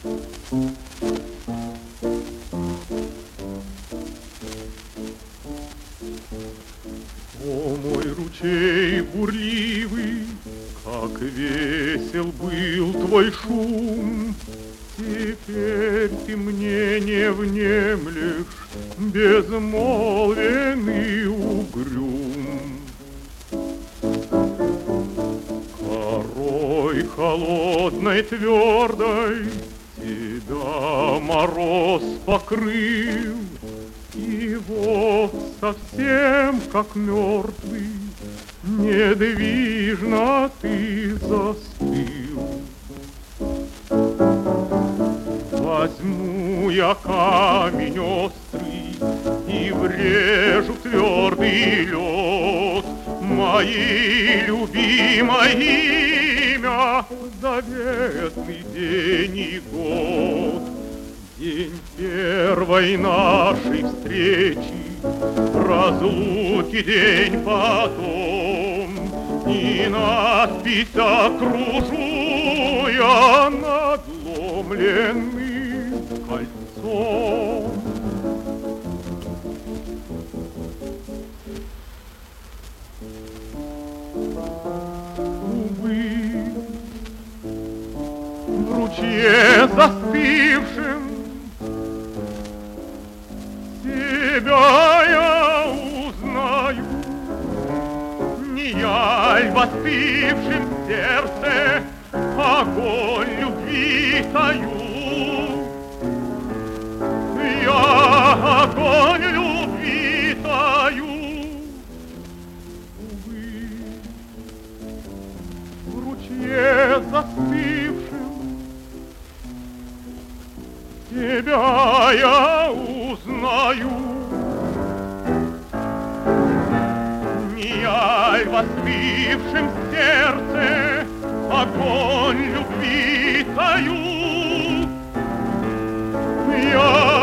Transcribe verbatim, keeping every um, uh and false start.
О, мой ручей бурливый, как весел был твой шум, теперь ты мне не внемлешь, безмолвен и угрюм. Корой холодной твердой тебя мороз покрыл, и вот совсем как мертвый недвижно ты застыл. Возьму я камень острый и врежу твердый лед, моей любимой имя, заветный день и год. День первой нашей встречи, разлуки день потом, и надпись окружу я надломленным кольцом. Увы, в ручье застывшем тебя я узнаю, не я ль в остывшем сердце огонь любви таю. Я огонь любви таю. Увы, в ручье застывшем тебя я узнаю. Не я ль в остывшем сердце огонь любви таю. Я